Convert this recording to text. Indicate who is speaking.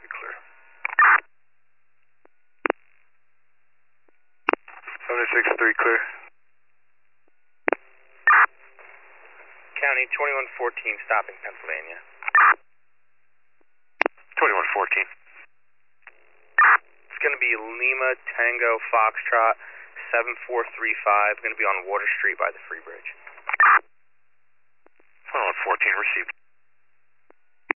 Speaker 1: clear. 763 clear.
Speaker 2: County 2114 stopping Pennsylvania.
Speaker 1: 2114.
Speaker 2: It's going to be Lima Tango Foxtrot 7435. Going to be on Water Street by the Free Bridge.
Speaker 1: 2114 received.